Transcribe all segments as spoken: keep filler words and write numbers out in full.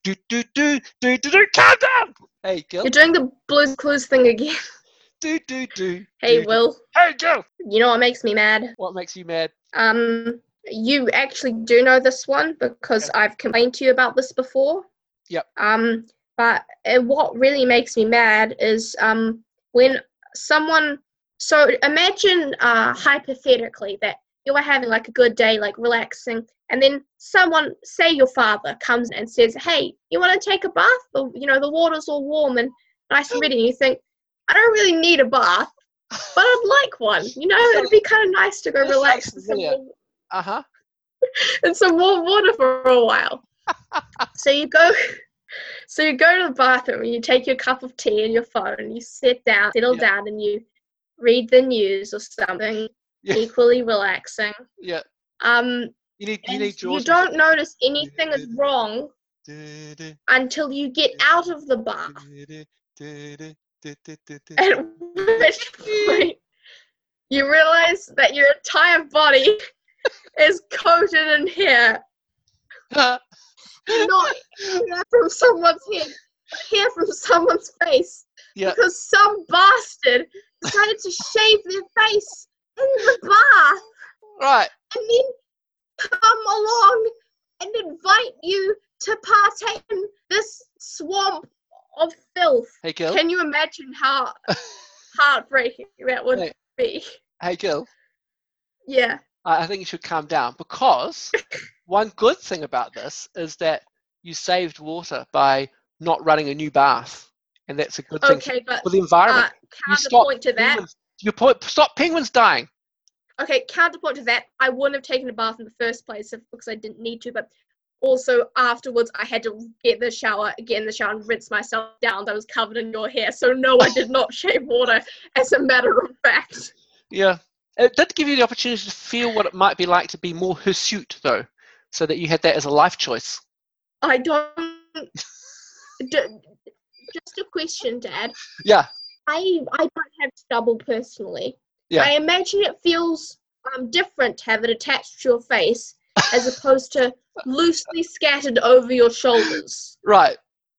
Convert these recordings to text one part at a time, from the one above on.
Do do do do do do. Calm down. Hey, Gil. You're doing the Blue's Clues thing again. Do do do. Hey, do, Will. Do. Hey, Gil. You know what makes me mad? What makes you mad? Um, you actually do know this one because Okay. I've complained to you about this before. Yep. Um, but uh, what really makes me mad is um when someone. So imagine uh hypothetically that you are having like a good day, like relaxing, and then someone, say your father, comes and says, "Hey, you want to take a bath? The, you know, the water's all warm and nice and ready." And you think, "I don't really need a bath, but I'd like one. You know, it'd be kind of nice to go This relax sounds in some, familiar. warm, Uh-huh. in some warm water for a while." So you go, so you go to the bathroom and you take your cup of tea and your phone and you sit down, settle Yeah. down, and you read the news or something Yeah. equally relaxing. Yeah. Um, You need you and need you Jaws don't music. notice anything is wrong until you get out of the bath. At which point you realize that your entire body is coated in hair. Not hair from someone's head, but hair from someone's face. Yeah. Because some bastard decided to shave their face in the bath Right. and then come along and invite you to partake in this swamp of filth. Hey, Gil. Can you imagine how heartbreaking that would Hey. be? Hey, Gil. Yeah. I I think you should calm down, because one good thing about this is that you saved water by not running a new bath, and that's a good thing Okay, but for the environment. uh, You stop counterpoint to that. penguins. You point, stop penguins dying. Okay, counterpoint to that. I wouldn't have taken a bath in the first place if, because I didn't need to, but also afterwards I had to get the shower, get in the shower and rinse myself down. I was covered in your hair, so no, I did not shave water, as a matter of fact. Yeah. It did give you the opportunity to feel what it might be like to be more hirsute, though, so that you had that as a life choice. I don't... d- just a question, Dad. Yeah. I I don't have stubble personally. Yeah. I imagine it feels um different to have it attached to your face as opposed to loosely scattered over your shoulders. Right.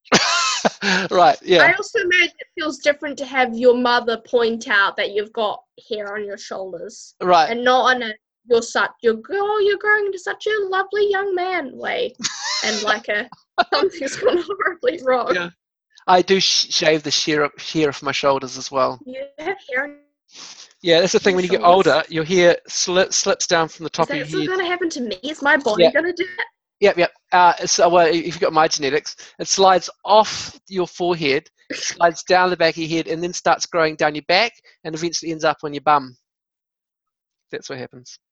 Right, yeah. I also imagine it feels different to have your mother point out that you've got hair on your shoulders. Right. And not on a you're such you're oh, you're growing into such a lovely young man way. And like a something's gone horribly wrong. Yeah. I do sh- shave the hair up hair off my shoulders as well. You have hair on Yeah, that's the thing. your When you get shoulders? older, your hair sli- slips down from the top Is of that still your head. gonna happen to me? Is my body Yeah. gonna do that? Yep, yep. Uh, so, well, if you've got my genetics, it slides off your forehead, slides down the back of your head, and then starts growing down your back, and eventually ends up on your bum. That's what happens.